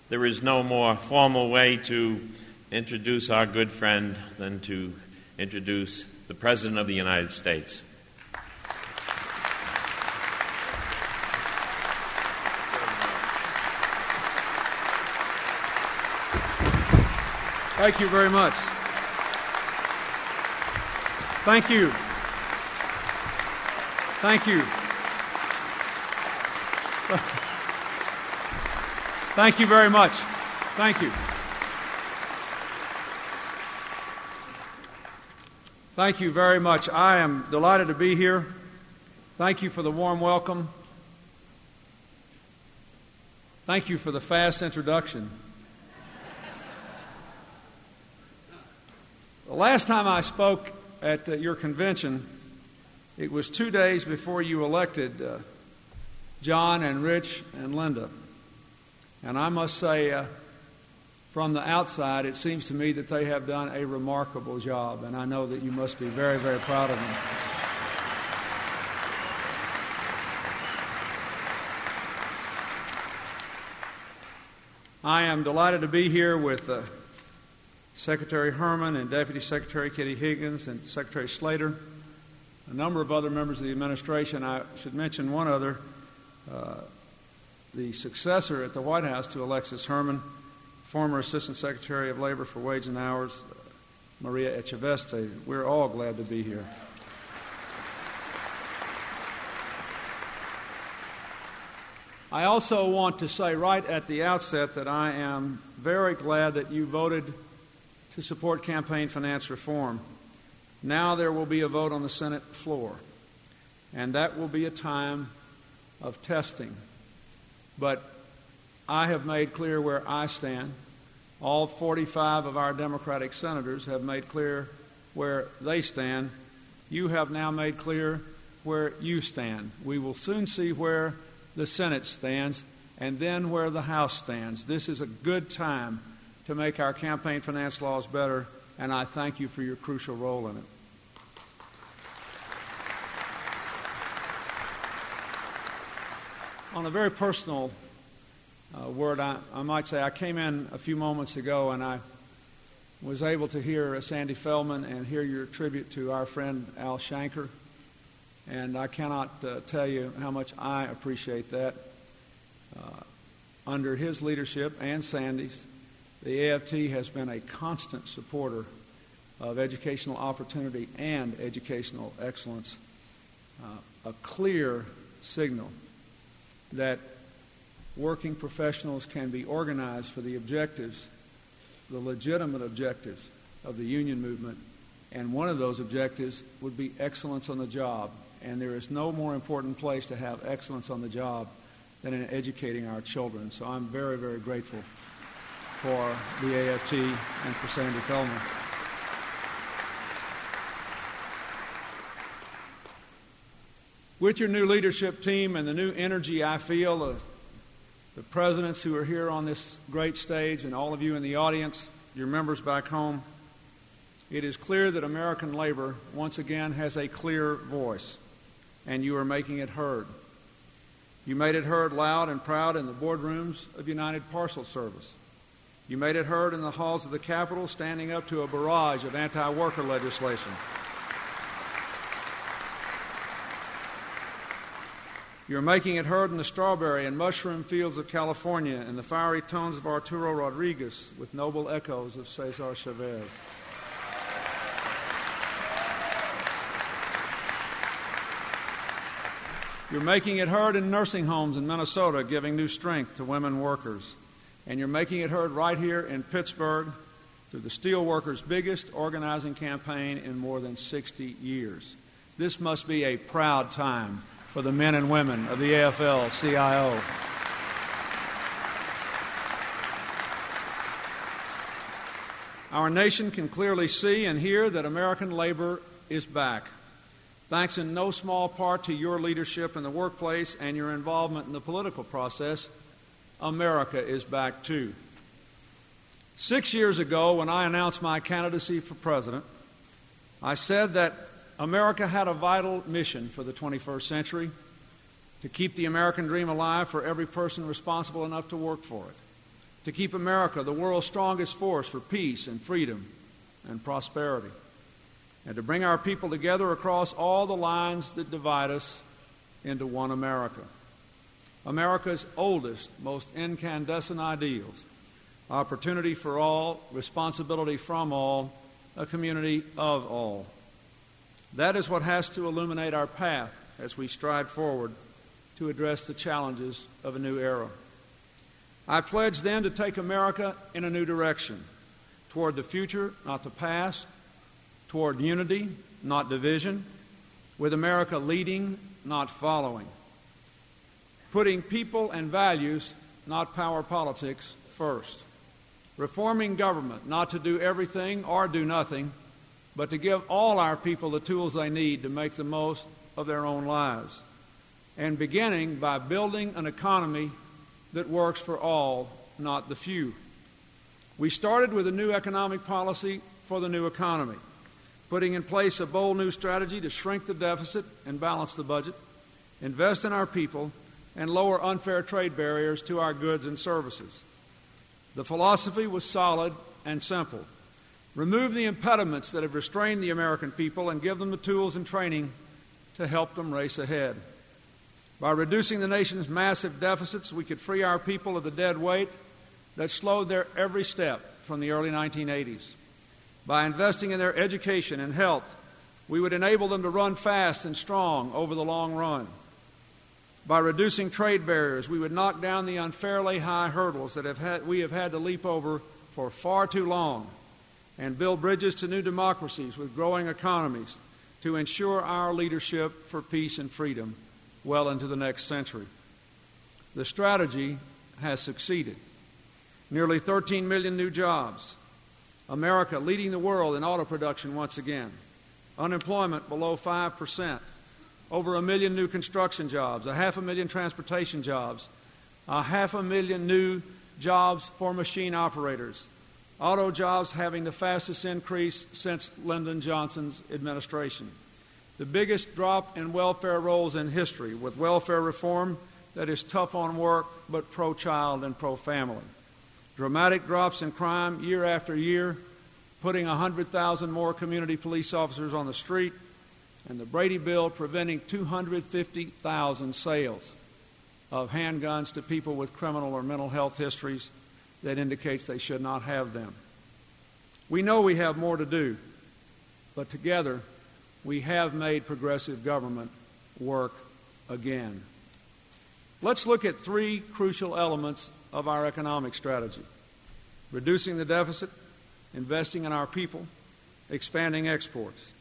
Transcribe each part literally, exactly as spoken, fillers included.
there is no more formal way to introduce our good friend than to introduce the President of the United States. Thank you very much. Thank you. Thank you. Thank you very much. Thank you. Thank you very much. I am delighted to be here. Thank you for the warm welcome. Thank you for the fast introduction. The last time I spoke at uh, your convention, it was two days before you elected uh, John and Rich and Linda. And I must say, uh, from the outside, it seems to me that they have done a remarkable job, and I know that you must be very, very proud of them. I am delighted to be here with uh, Secretary Herman and Deputy Secretary Kitty Higgins and Secretary Slater, a number of other members of the administration. I should mention one other, uh, the successor at the White House to Alexis Herman, former Assistant Secretary of Labor for Wage and Hours, Maria Echaveste. We're all glad to be here. I also want to say right at the outset that I am very glad that you voted to support campaign finance reform. Now there will be a vote on the Senate floor, and that will be a time of testing. But I have made clear where I stand. All forty-five of our Democratic senators have made clear where they stand. You have now made clear where you stand. We will soon see where the Senate stands and then where the House stands. This is a good time to make our campaign finance laws better, and I thank you for your crucial role in it. On a very personal uh, word, I, I might say I came in a few moments ago and I was able to hear uh, Sandy Feldman and hear your tribute to our friend Al Shanker, and I cannot uh, tell you how much I appreciate that. Uh, under his leadership and Sandy's, the A F T has been a constant supporter of educational opportunity and educational excellence, uh, a clear signal that working professionals can be organized for the objectives, the legitimate objectives of the union movement, and one of those objectives would be excellence on the job. And there is no more important place to have excellence on the job than in educating our children. So I'm very, very grateful for the A F T and for Sandy Feldman. With your new leadership team and the new energy I feel of the presidents who are here on this great stage and all of you in the audience, your members back home, it is clear that American labor once again has a clear voice, and you are making it heard. You made it heard loud and proud in the boardrooms of United Parcel Service. You made it heard in the halls of the Capitol, standing up to a barrage of anti-worker legislation. You're making it heard in the strawberry and mushroom fields of California and the fiery tones of Arturo Rodriguez with noble echoes of Cesar Chavez. You're making it heard in nursing homes in Minnesota, giving new strength to women workers. And you're making it heard right here in Pittsburgh through the steelworkers' biggest organizing campaign in more than sixty years. This must be a proud time for the men and women of the A F L C I O. Our nation can clearly see and hear that American labor is back, thanks in no small part to your leadership in the workplace and your involvement in the political process. America is back too. Six years ago, when I announced my candidacy for president, I said that America had a vital mission for the twenty-first century: to keep the American dream alive for every person responsible enough to work for it, to keep America the world's strongest force for peace and freedom and prosperity, and to bring our people together across all the lines that divide us into one America. America's oldest, most incandescent ideals: opportunity for all, responsibility from all, a community of all. That is what has to illuminate our path as we stride forward to address the challenges of a new era. I pledge then to take America in a new direction, toward the future, not the past, toward unity, not division, with America leading, not following, putting people and values, not power politics, first, reforming government, not to do everything or do nothing, but to give all our people the tools they need to make the most of their own lives, and beginning by building an economy that works for all, not the few. We started with a new economic policy for the new economy, putting in place a bold new strategy to shrink the deficit and balance the budget, invest in our people, and lower unfair trade barriers to our goods and services. The philosophy was solid and simple: remove the impediments that have restrained the American people and give them the tools and training to help them race ahead. By reducing the nation's massive deficits, we could free our people of the dead weight that slowed their every step from the early nineteen eighties. By investing in their education and health, we would enable them to run fast and strong over the long run. By reducing trade barriers, we would knock down the unfairly high hurdles that have had, we have had to leap over for far too long, and build bridges to new democracies with growing economies to ensure our leadership for peace and freedom well into the next century. The strategy has succeeded. Nearly thirteen million new jobs. America leading the world in auto production once again. Unemployment below five percent. Over a million new construction jobs, a half a million transportation jobs, a half a million new jobs for machine operators. Auto jobs having the fastest increase since Lyndon Johnson's administration. The biggest drop in welfare rolls in history, with welfare reform that is tough on work but pro-child and pro-family. Dramatic drops in crime year after year, putting one hundred thousand more community police officers on the street, and the Brady Bill preventing two hundred fifty thousand sales of handguns to people with criminal or mental health histories that indicates they should not have them. We know we have more to do, but together we have made progressive government work again. Let's look at three crucial elements of our economic strategy: reducing the deficit, investing in our people, expanding exports.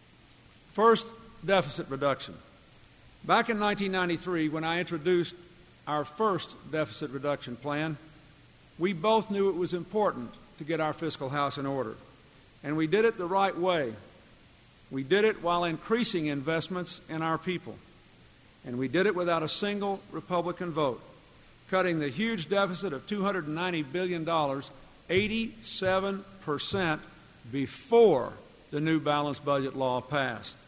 First, deficit reduction. Back in nineteen ninety-three, when I introduced our first deficit reduction plan, we both knew it was important to get our fiscal house in order, and we did it the right way. We did it while increasing investments in our people, and we did it without a single Republican vote, cutting the huge deficit of two hundred ninety billion dollars, eighty-seven percent before the new balanced budget law passed.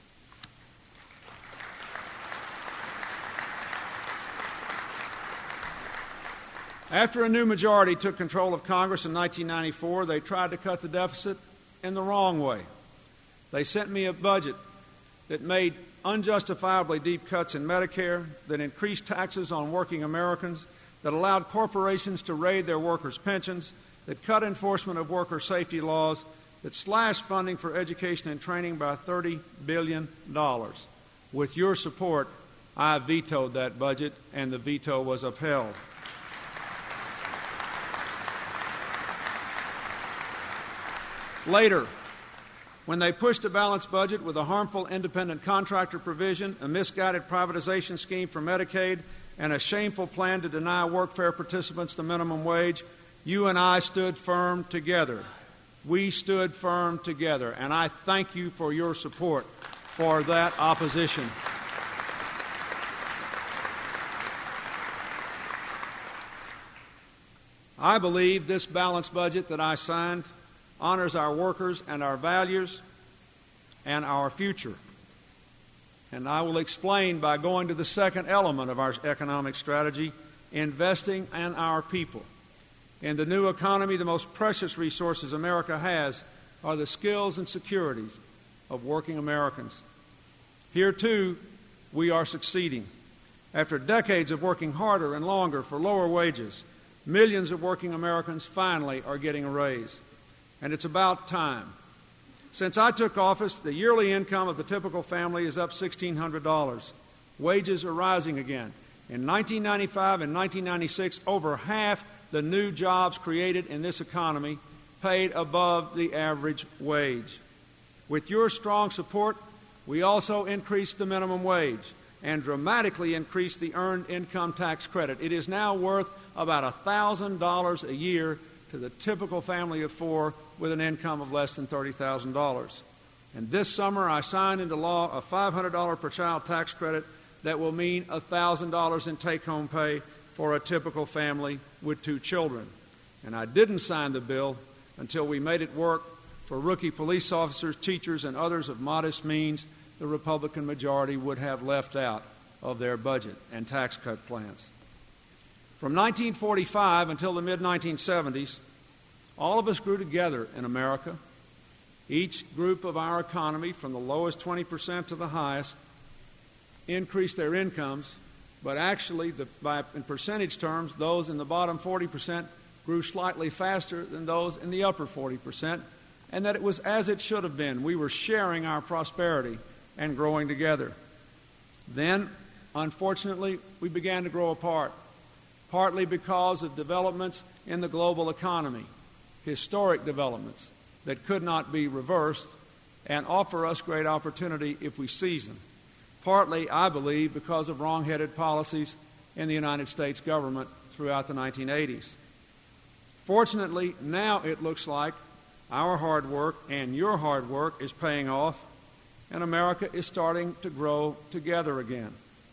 After a new majority took control of Congress in nineteen ninety-four, they tried to cut the deficit in the wrong way. They sent me a budget that made unjustifiably deep cuts in Medicare, that increased taxes on working Americans, that allowed corporations to raid their workers' pensions, that cut enforcement of worker safety laws, that slashed funding for education and training by thirty billion dollars. With your support, I vetoed that budget, and the veto was upheld. Later, when they pushed a balanced budget with a harmful independent contractor provision, a misguided privatization scheme for Medicaid, and a shameful plan to deny workfare participants the minimum wage, you and I stood firm together. We stood firm together, and I thank you for your support for that opposition. I believe this balanced budget that I signed honors our workers and our values and our future. And I will explain by going to the second element of our economic strategy, investing in our people. In the new economy, the most precious resources America has are the skills and securities of working Americans. Here, too, we are succeeding. After decades of working harder and longer for lower wages, millions of working Americans finally are getting a raise. And it's about time. Since I took office, the yearly income of the typical family is up sixteen hundred dollars. Wages are rising again. In nineteen ninety-five and nineteen ninety-six, over half the new jobs created in this economy paid above the average wage. With your strong support, we also increased the minimum wage and dramatically increased the earned income tax credit. It is now worth about one thousand dollars a year to the typical family of four with an income of less than thirty thousand dollars. And this summer, I signed into law a five hundred dollars per child tax credit that will mean one thousand dollars in take-home pay for a typical family with two children. And I didn't sign the bill until we made it work for rookie police officers, teachers, and others of modest means the Republican majority would have left out of their budget and tax cut plans. From nineteen forty-five until the mid nineteen seventies, all of us grew together in America. Each group of our economy, from the lowest twenty percent to the highest, increased their incomes, but actually, the, by, in percentage terms, those in the bottom forty percent grew slightly faster than those in the upper forty percent, and that it was as it should have been. We were sharing our prosperity and growing together. Then, unfortunately, we began to grow apart, partly because of developments in the global economy, historic developments that could not be reversed and offer us great opportunity if we seize them. Partly, I believe, because of wrong-headed policies in the United States government throughout the nineteen eighties. Fortunately, now it looks like our hard work and your hard work is paying off, and America is starting to grow together again.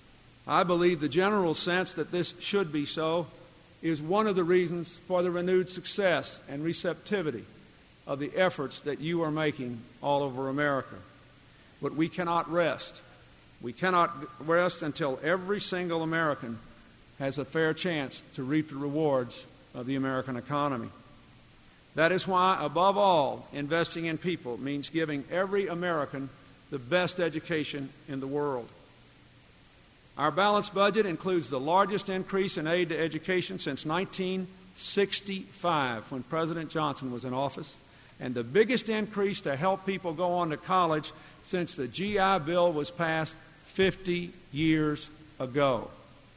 I believe the general sense that this should be so is one of the reasons for the renewed success and receptivity of the efforts that you are making all over America. But we cannot rest. We cannot rest until every single American has a fair chance to reap the rewards of the American economy. That is why, above all, investing in people means giving every American the best education in the world. Our balanced budget includes the largest increase in aid to education since nineteen sixty-five, when President Johnson was in office, and the biggest increase to help people go on to college since the G I Bill was passed fifty years ago.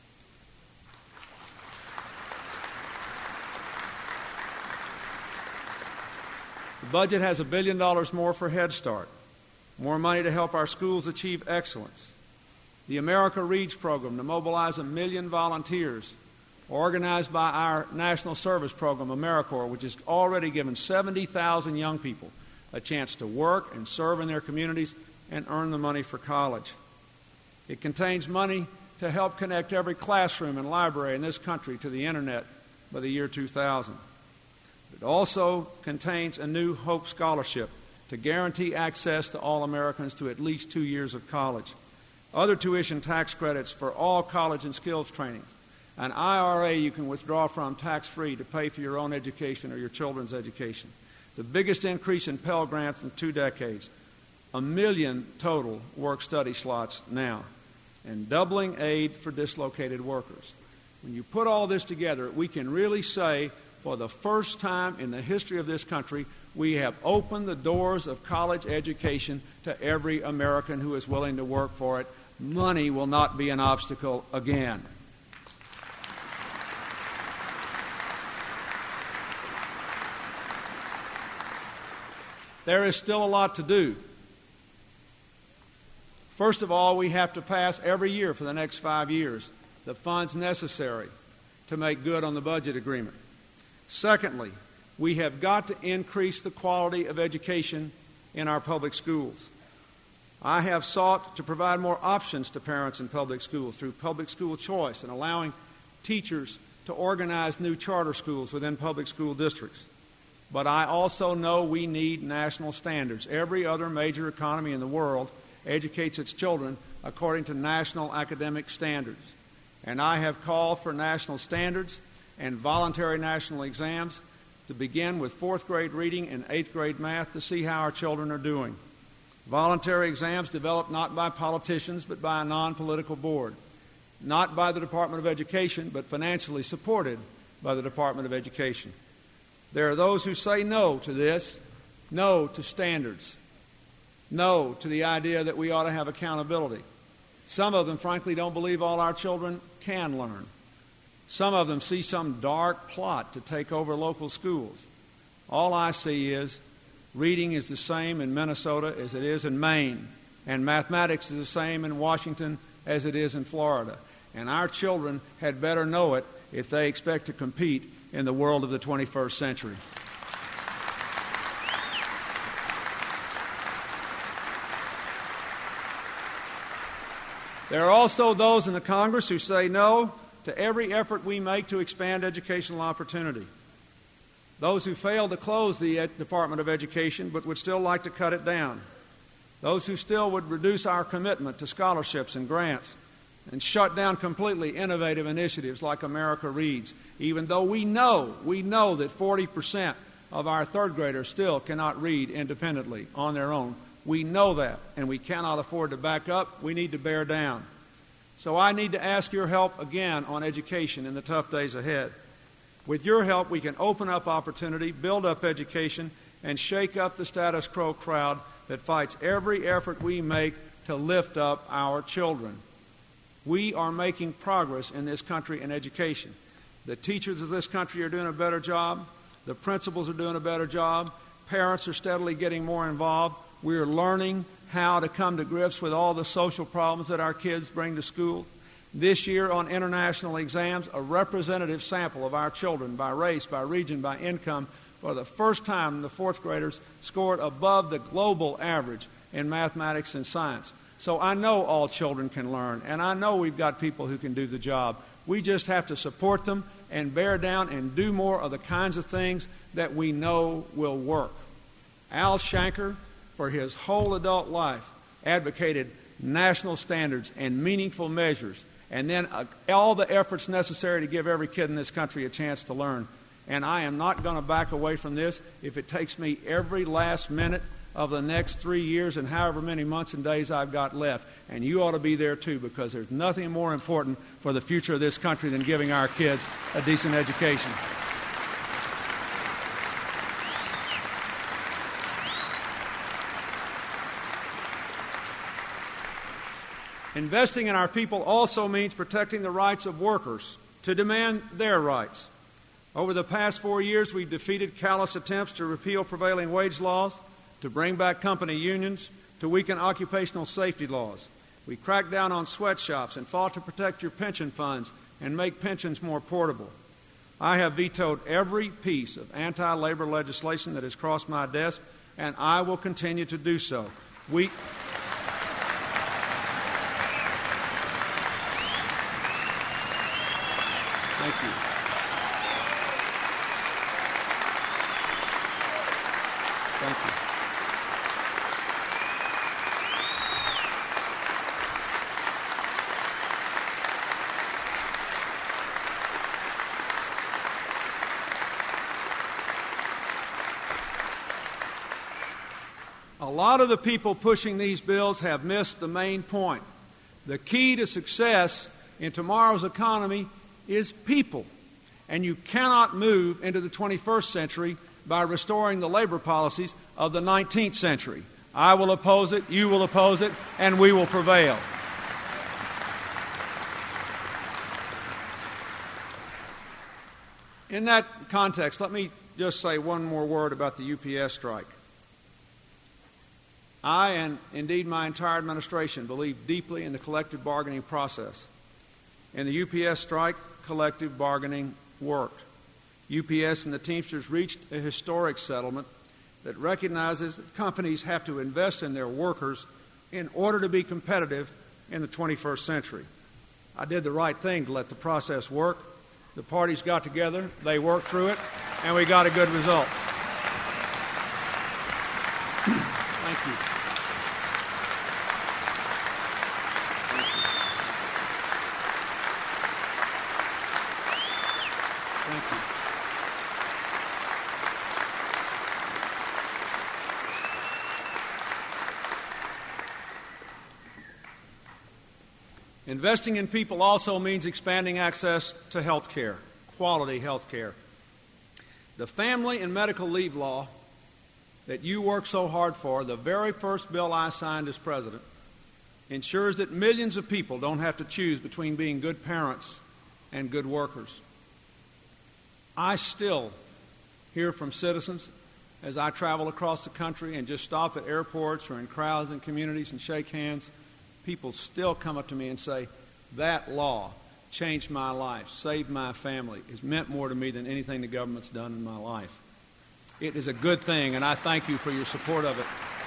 The budget has a billion dollars more for Head Start, more money to help our schools achieve excellence, the America Reads program to mobilize a million volunteers, organized by our national service program, AmeriCorps, which has already given seventy thousand young people a chance to work and serve in their communities and earn the money for college. It contains money to help connect every classroom and library in this country to the Internet by the year two thousand. It also contains a new Hope Scholarship to guarantee access to all Americans to at least two years of college, other tuition tax credits for all college and skills training, an I R A you can withdraw from tax-free to pay for your own education or your children's education, the biggest increase in Pell Grants in two decades, a million total work-study slots now, and doubling aid for dislocated workers. When you put all this together, we can really say, for the first time in the history of this country, we have opened the doors of college education to every American who is willing to work for it. Money will not be an obstacle again. There is still a lot to do. First of all, we have to pass every year for the next five years the funds necessary to make good on the budget agreement. Secondly, we have got to increase the quality of education in our public schools. I have sought to provide more options to parents in public schools through public school choice and allowing teachers to organize new charter schools within public school districts. But I also know we need national standards. Every other major economy in the world educates its children according to national academic standards. And I have called for national standards and voluntary national exams, to begin with fourth grade reading and eighth grade math to see how our children are doing. Voluntary exams developed not by politicians but by a non-political board, not by the Department of Education but financially supported by the Department of Education. There are those who say no to this, no to standards, no to the idea that we ought to have accountability. Some of them, frankly, don't believe all our children can learn. Some of them see some dark plot to take over local schools. All I see is reading is the same in Minnesota as it is in Maine, and mathematics is the same in Washington as it is in Florida. And our children had better know it if they expect to compete in the world of the twenty-first century. There are also those in the Congress who say no to every effort we make to expand educational opportunity. Those who fail to close the Department of Education but would still like to cut it down. Those who still would reduce our commitment to scholarships and grants and shut down completely innovative initiatives like America Reads, even though we know, we know that forty percent of our third graders still cannot read independently on their own. We know that, and we cannot afford to back up. We need to bear down. So I need to ask your help again on education in the tough days ahead. With your help, we can open up opportunity, build up education, and shake up the status quo crowd that fights every effort we make to lift up our children. We are making progress in this country in education. The teachers of this country are doing a better job. The principals are doing a better job. Parents are steadily getting more involved. We are learning how to come to grips with all the social problems that our kids bring to school. This year on international exams, a representative sample of our children by race, by region, by income, for the first time the fourth graders scored above the global average in mathematics and science. So I know all children can learn, and I know we've got people who can do the job. We just have to support them and bear down and do more of the kinds of things that we know will work. Al Shanker, for his whole adult life, advocated national standards and meaningful measures, and then uh, all the efforts necessary to give every kid in this country a chance to learn. And I am not going to back away from this if it takes me every last minute of the next three years and however many months and days I've got left. And you ought to be there too, because there's nothing more important for the future of this country than giving our kids a decent education. Investing in our people also means protecting the rights of workers to demand their rights. Over the past four years, we've defeated callous attempts to repeal prevailing wage laws, to bring back company unions, to weaken occupational safety laws. We cracked down on sweatshops and fought to protect your pension funds and make pensions more portable. I have vetoed every piece of anti-labor legislation that has crossed my desk, and I will continue to do so. We... Thank you. Thank you. A lot of the people pushing these bills have missed the main point. The key to success in tomorrow's economy is people. And you cannot move into the twenty-first century by restoring the labor policies of the nineteenth century. I will oppose it, you will oppose it, and we will prevail. In that context, let me just say one more word about the U P S strike. I, and indeed my entire administration, believe deeply in the collective bargaining process. In the U P S strike, collective bargaining worked. U P S and the Teamsters reached a historic settlement that recognizes that companies have to invest in their workers in order to be competitive in the twenty-first century. I did the right thing to let the process work. The parties got together, they worked through it, and we got a good result. Thank you. Thank you. Investing in people also means expanding access to health care, quality health care. The family and medical leave law that you worked so hard for, the very first bill I signed as president, ensures that millions of people don't have to choose between being good parents and good workers. I still hear from citizens as I travel across the country and just stop at airports or in crowds and communities and shake hands. People still come up to me and say, that law changed my life, saved my family. It's meant more to me than anything the government's done in my life. It is a good thing, and I thank you for your support of it.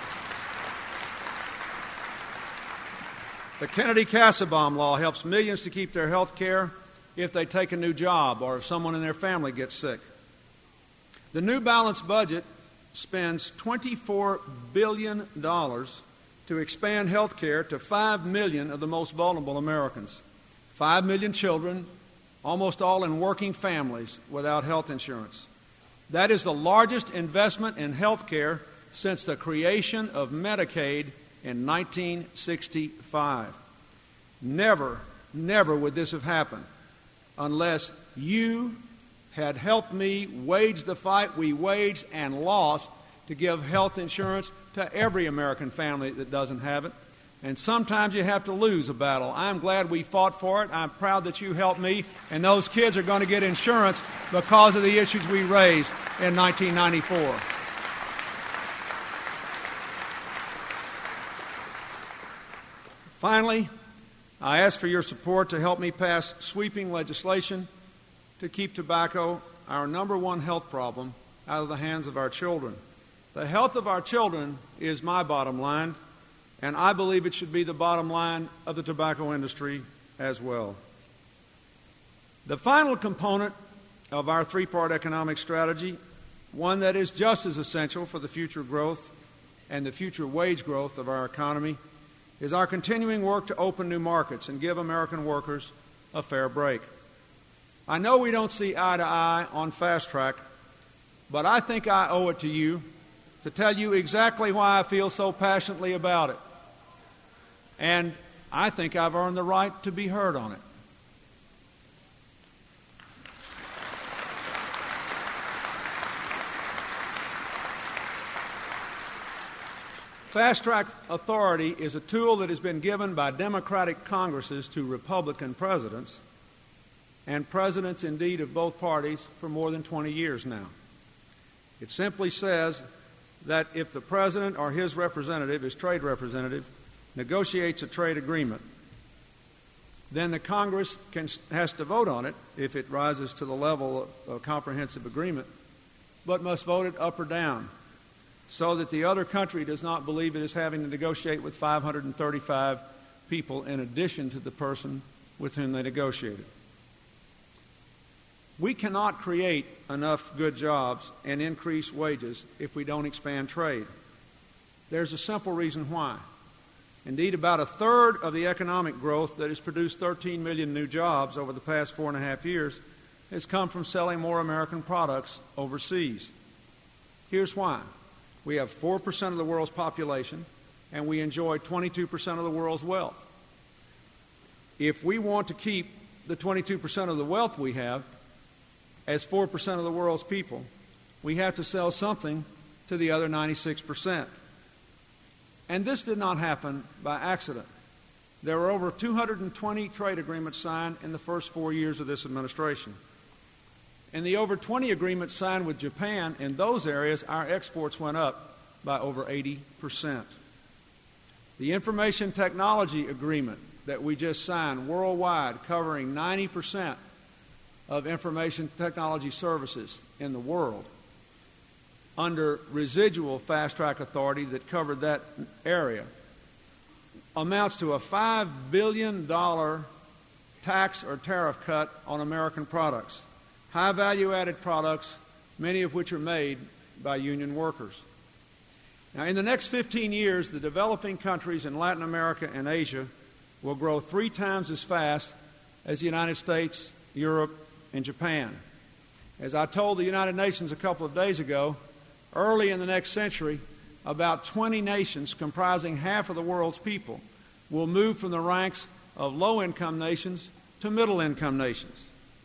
The Kennedy-Kassebaum law helps millions to keep their health care if they take a new job or if someone in their family gets sick. The New Balanced budget spends twenty-four billion dollars to expand health care to five million of the most vulnerable Americans. five million children, almost all in working families without health insurance. That is the largest investment in health care since the creation of Medicaid in nineteen sixty-five. Never, never would this have happened unless you had helped me wage the fight we waged and lost to give health insurance to every American family that doesn't have it. And sometimes you have to lose a battle. I'm glad we fought for it. I'm proud that you helped me, and those kids are going to get insurance because of the issues we raised in nineteen ninety-four. Finally, I ask for your support to help me pass sweeping legislation to keep tobacco, our number one health problem, out of the hands of our children. The health of our children is my bottom line, and I believe it should be the bottom line of the tobacco industry as well. The final component of our three-part economic strategy, one that is just as essential for the future growth and the future wage growth of our economy, is our continuing work to open new markets and give American workers a fair break. I know we don't see eye to eye on Fast Track, but I think I owe it to you to tell you exactly why I feel so passionately about it. And I think I've earned the right to be heard on it. Fast Track authority is a tool that has been given by Democratic Congresses to Republican presidents, and presidents indeed of both parties for more than twenty years now. It simply says that if the president or his representative, his trade representative, negotiates a trade agreement, then the Congress can, has to vote on it if it rises to the level of a comprehensive agreement, but must vote it up or down so that the other country does not believe it is having to negotiate with five hundred thirty-five people in addition to the person with whom they negotiated. We cannot create enough good jobs and increase wages if we don't expand trade. There's a simple reason why. Indeed, about a third of the economic growth that has produced thirteen million new jobs over the past four and a half years has come from selling more American products overseas. Here's why. We have four percent of the world's population, and we enjoy twenty-two percent of the world's wealth. If we want to keep the twenty-two percent of the wealth we have as four percent of the world's people, we have to sell something to the other ninety-six percent. And this did not happen by accident. There were over two hundred twenty trade agreements signed in the first four years of this administration. In the over twenty agreements signed with Japan, in those areas, our exports went up by over eighty percent. The information technology agreement that we just signed worldwide, covering ninety percent of information technology services in the world, under residual Fast Track authority that covered that area, amounts to a five billion dollars tax or tariff cut on American products, high value-added products, many of which are made by union workers. Now, in the next fifteen years, the developing countries in Latin America and Asia will grow three times as fast as the United States, Europe, and Japan. As I told the United Nations a couple of days ago, early in the next century, about twenty nations comprising half of the world's people will move from the ranks of low-income nations to middle-income nations.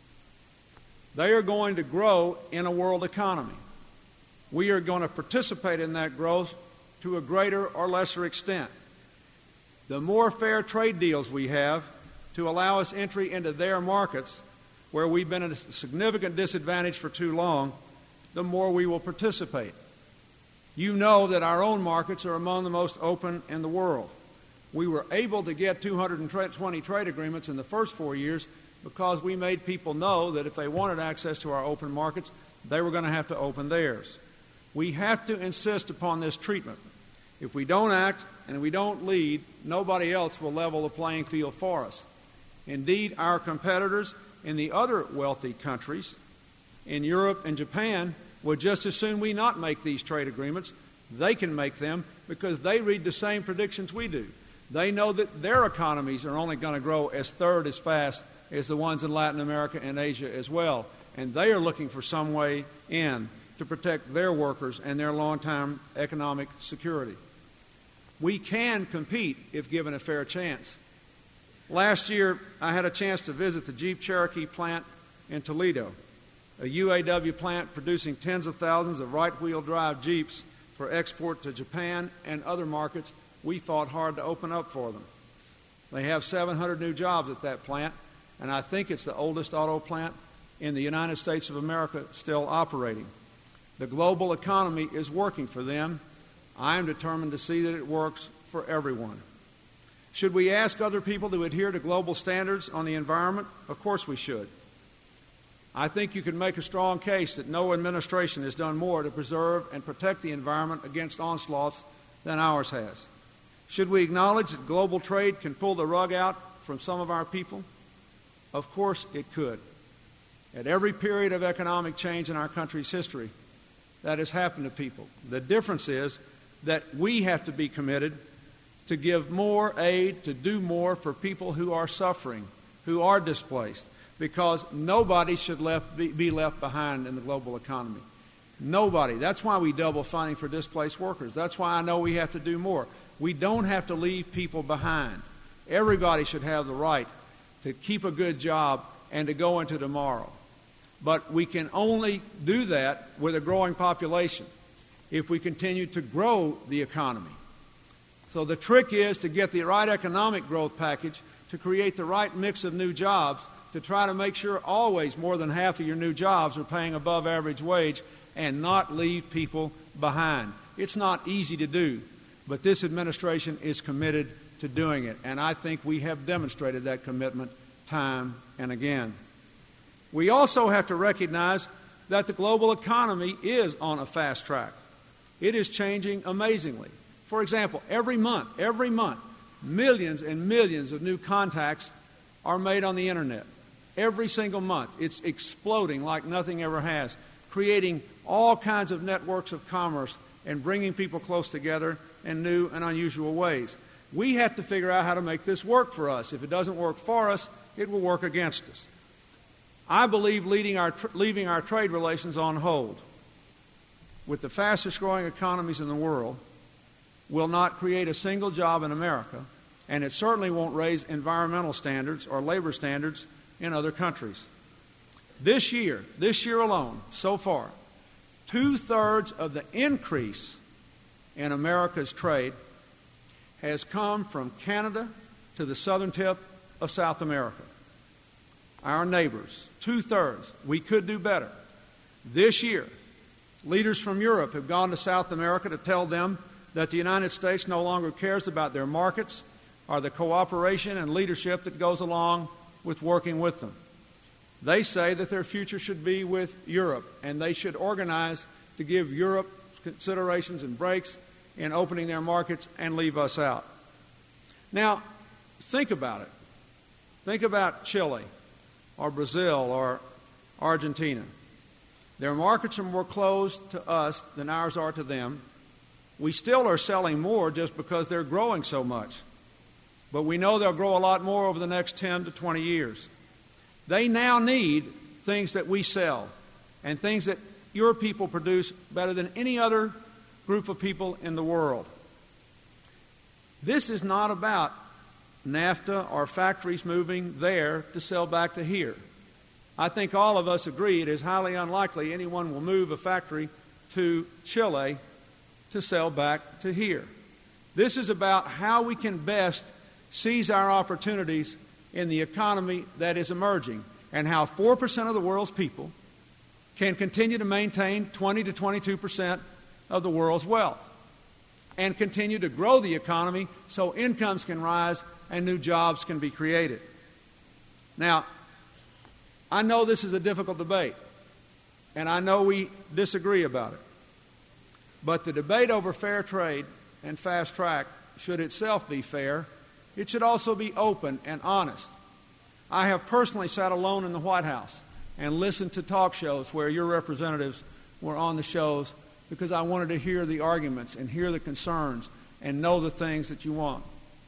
They are going to grow in a world economy. We are going to participate in that growth to a greater or lesser extent. The more fair trade deals we have to allow us entry into their markets, where we've been at a significant disadvantage for too long, the more we will participate. You know that our own markets are among the most open in the world. We were able to get two hundred twenty trade agreements in the first four years because we made people know that if they wanted access to our open markets, they were going to have to open theirs. We have to insist upon this treatment. If we don't act and we don't lead, nobody else will level the playing field for us. Indeed, our competitors in the other wealthy countries, in Europe and Japan, would just as soon we not make these trade agreements. They can make them because they read the same predictions we do. They know that their economies are only going to grow as third as fast as the ones in Latin America and Asia as well. And they are looking for some way in to protect their workers and their long-term economic security. We can compete if given a fair chance. Last year, I had a chance to visit the Jeep Cherokee plant in Toledo, a U A W plant producing tens of thousands of right-wheel drive Jeeps for export to Japan and other markets we fought hard to open up for them. They have seven hundred new jobs at that plant, and I think it's the oldest auto plant in the United States of America still operating. The global economy is working for them. I am determined to see that it works for everyone. Should we ask other people to adhere to global standards on the environment? Of course we should. I think you can make a strong case that no administration has done more to preserve and protect the environment against onslaughts than ours has. Should we acknowledge that global trade can pull the rug out from some of our people? Of course it could. At every period of economic change in our country's history, that has happened to people. The difference is that we have to be committed to give more aid, to do more for people who are suffering, who are displaced, because nobody should left, be, be left behind in the global economy. Nobody. That's why we double funding for displaced workers. That's why I know we have to do more. We don't have to leave people behind. Everybody should have the right to keep a good job and to go into tomorrow. But we can only do that with a growing population if we continue to grow the economy. So the trick is to get the right economic growth package, to create the right mix of new jobs, to try to make sure always more than half of your new jobs are paying above average wage and not leave people behind. It's not easy to do, but this administration is committed to doing it, and I think we have demonstrated that commitment time and again. We also have to recognize that the global economy is on a fast track. It is changing amazingly. For example, every month, every month, millions and millions of new contacts are made on the Internet. Every single month. It's exploding like nothing ever has, creating all kinds of networks of commerce and bringing people close together in new and unusual ways. We have to figure out how to make this work for us. If it doesn't work for us, it will work against us. I believe leading our tr- leaving our trade relations on hold with the fastest growing economies in the world will not create a single job in America, and it certainly won't raise environmental standards or labor standards in other countries. This year, this year alone, so far, two-thirds of the increase in America's trade has come from Canada to the southern tip of South America. Our neighbors, two-thirds. We could do better. This year, leaders from Europe have gone to South America to tell them that the United States no longer cares about their markets or the cooperation and leadership that goes along with working with them. They say that their future should be with Europe, and they should organize to give Europe considerations and breaks in opening their markets and leave us out. Now, think about it. Think about Chile or Brazil or Argentina. Their markets are more closed to us than ours are to them. We still are selling more just because they're growing so much. But we know they'll grow a lot more over the next ten to twenty years. They now need things that we sell, and things that your people produce better than any other group of people in the world. This is not about NAFTA or factories moving there to sell back to here. I think all of us agree it is highly unlikely anyone will move a factory to Chile to sell back to here. This is about how we can best seize our opportunities in the economy that is emerging, and how four percent of the world's people can continue to maintain twenty to twenty-two percent of the world's wealth and continue to grow the economy so incomes can rise and new jobs can be created. Now, I know this is a difficult debate, and I know we disagree about it. But the debate over fair trade and fast track should itself be fair. It should also be open and honest. I have personally sat alone in the White House and listened to talk shows where your representatives were on the shows because I wanted to hear the arguments and hear the concerns and know the things that you want.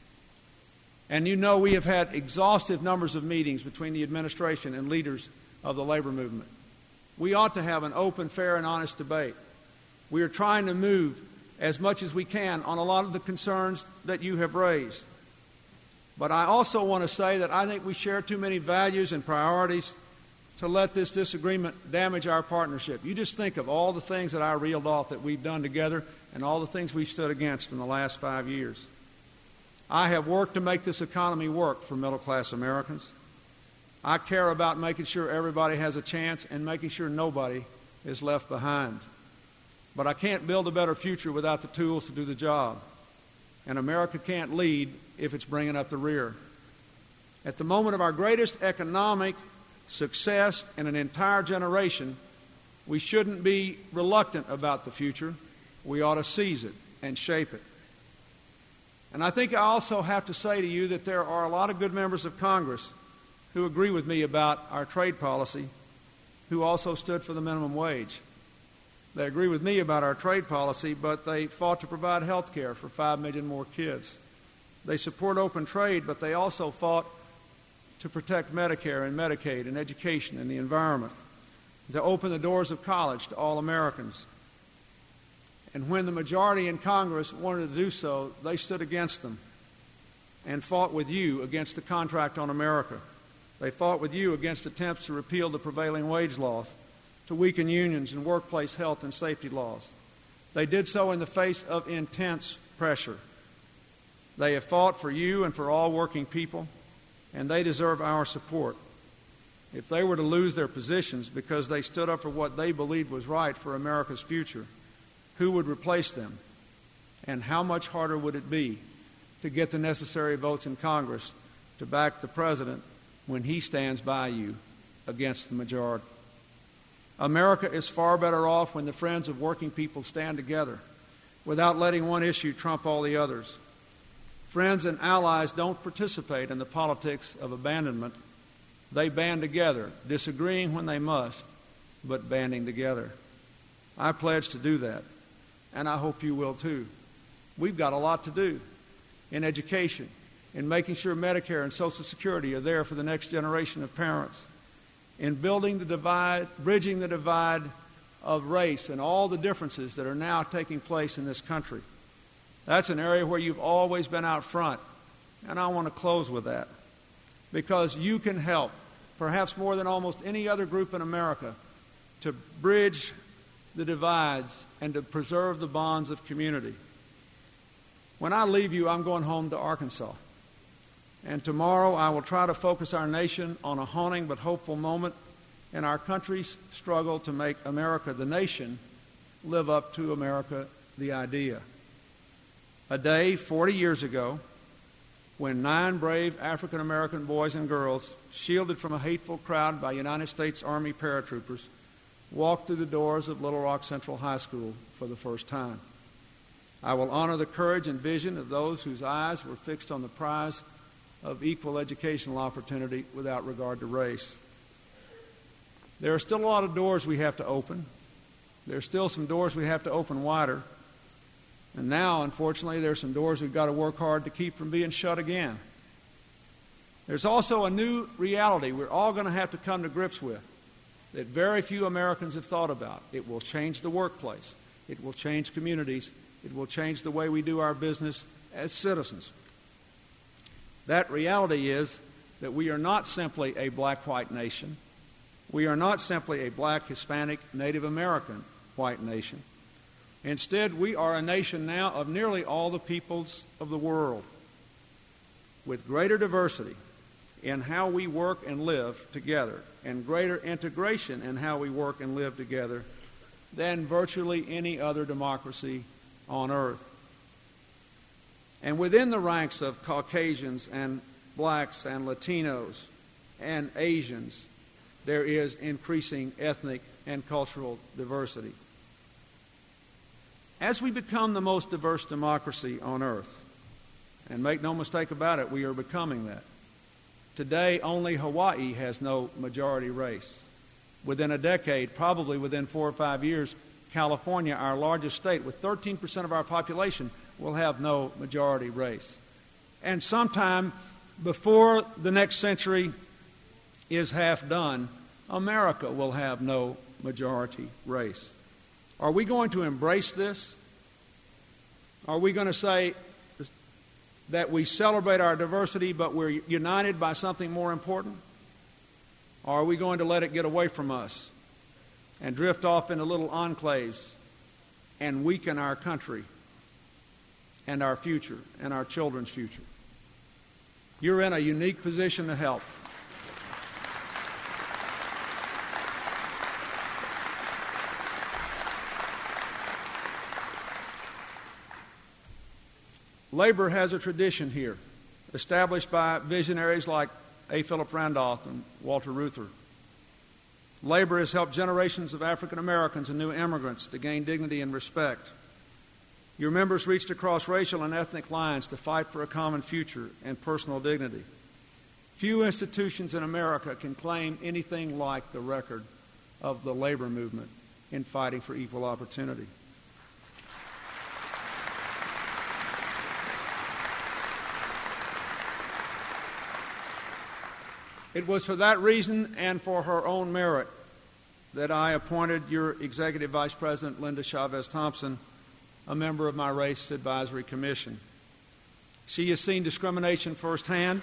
And you know we have had exhaustive numbers of meetings between the administration and leaders of the labor movement. We ought to have an open, fair, and honest debate. We are trying to move as much as we can on a lot of the concerns that you have raised. But I also want to say that I think we share too many values and priorities to let this disagreement damage our partnership. You just think of all the things that I reeled off that we've done together and all the things we've stood against in the last five years. I have worked to make this economy work for middle-class Americans. I care about making sure everybody has a chance and making sure nobody is left behind. But I can't build a better future without the tools to do the job. And America can't lead if it's bringing up the rear. At the moment of our greatest economic success in an entire generation, we shouldn't be reluctant about the future. We ought to seize it and shape it. And I think I also have to say to you that there are a lot of good members of Congress who agree with me about our trade policy, who also stood for the minimum wage. They agree with me about our trade policy, but they fought to provide health care for five million more kids. They support open trade, but they also fought to protect Medicare and Medicaid and education and the environment, to open the doors of college to all Americans. And when the majority in Congress wanted to do so, they stood against them and fought with you against the Contract on America. They fought with you against attempts to repeal the prevailing wage laws, to weaken unions and workplace health and safety laws. They did so in the face of intense pressure. They have fought for you and for all working people, and they deserve our support. If they were to lose their positions because they stood up for what they believed was right for America's future, who would replace them? And how much harder would it be to get the necessary votes in Congress to back the President when he stands by you against the majority? America is far better off when the friends of working people stand together without letting one issue trump all the others. Friends and allies don't participate in the politics of abandonment. They band together, disagreeing when they must, but banding together. I pledge to do that, and I hope you will too. We've got a lot to do in education, in making sure Medicare and Social Security are there for the next generation of parents, in building the divide, bridging the divide of race and all the differences that are now taking place in this country. That's an area where you've always been out front, and I want to close with that, because you can help, perhaps more than almost any other group in America, to bridge the divides and to preserve the bonds of community. When I leave you, I'm going home to Arkansas. And tomorrow I will try to focus our nation on a haunting but hopeful moment in our country's struggle to make America, the nation, live up to America, the idea. A day forty years ago when nine brave African-American boys and girls, shielded from a hateful crowd by United States Army paratroopers, walked through the doors of Little Rock Central High School for the first time. I will honor the courage and vision of those whose eyes were fixed on the prize of equal educational opportunity without regard to race. There are still a lot of doors we have to open. There are still some doors we have to open wider. And now, unfortunately, there are some doors we've got to work hard to keep from being shut again. There's also a new reality we're all going to have to come to grips with. that very few Americans have thought about. It will change the workplace. It will change communities. It will change the way we do our business as citizens. That reality is that we are not simply a black-white nation. We are not simply a black, Hispanic, Native American white nation. Instead, we are a nation now of nearly all the peoples of the world, with greater diversity in how we work and live together, and greater integration in how we work and live together than virtually any other democracy on earth. And within the ranks of Caucasians and blacks and Latinos and Asians, there is increasing ethnic and cultural diversity. As we become the most diverse democracy on earth, and make no mistake about it, we are becoming that. Today, only Hawaii has no majority race. Within a decade, probably within four or five years, California, our largest state, with thirteen percent of our population, will have no majority race. And sometime before the next century is half done, America will have no majority race. Are we going to embrace this? Are we going to say that we celebrate our diversity, but we're united by something more important? Or are we going to let it get away from us and drift off into little enclaves and weaken our country and our future and our children's future? You're in a unique position to help. Labor has a tradition here, established by visionaries like A. Philip Randolph and Walter Reuther. Labor has helped generations of African Americans and new immigrants to gain dignity and respect. Your members reached across racial and ethnic lines to fight for a common future and personal dignity. Few institutions in America can claim anything like the record of the labor movement in fighting for equal opportunity. It was for that reason and for her own merit that I appointed your Executive Vice President, Linda Chavez Thompson, a member of my Race Advisory Commission. She has seen discrimination firsthand.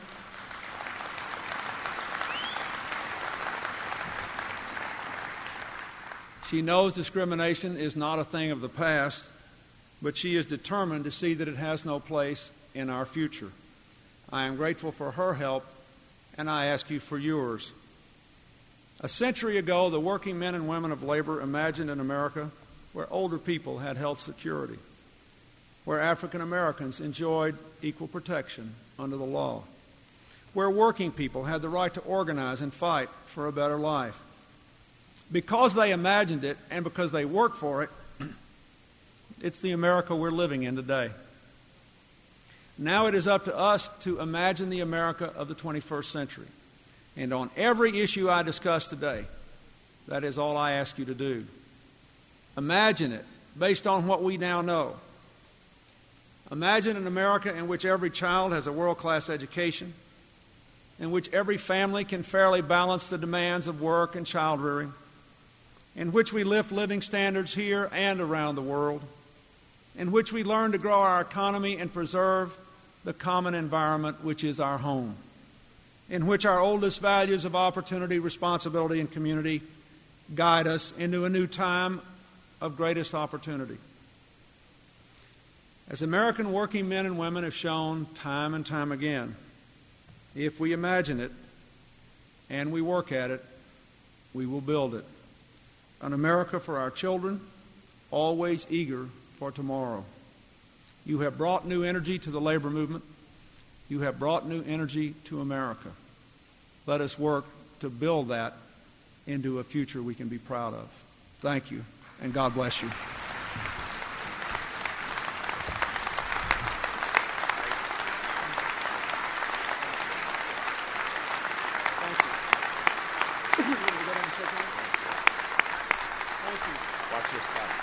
She knows discrimination is not a thing of the past, but she is determined to see that it has no place in our future. I am grateful for her help, and I ask you for yours. A century ago, the working men and women of labor imagined an America where older people had health security, where African Americans enjoyed equal protection under the law, where working people had the right to organize and fight for a better life. Because they imagined it and because they worked for it, it's the America we're living in today. Now it is up to us to imagine the America of the twenty-first century. And on every issue I discuss today, that is all I ask you to do. Imagine it based on what we now know. Imagine an America in which every child has a world-class education, in which every family can fairly balance the demands of work and child rearing, in which we lift living standards here and around the world, in which we learn to grow our economy and preserve the common environment which is our home, in which our oldest values of opportunity, responsibility, and community guide us into a new time of greatest opportunity. As American working men and women have shown time and time again, if we imagine it and we work at it, we will build it. An America for our children, always eager for tomorrow. You have brought new energy to the labor movement. You have brought new energy to America. Let us work to build that into a future we can be proud of. Thank you, and God bless you. Watch your step.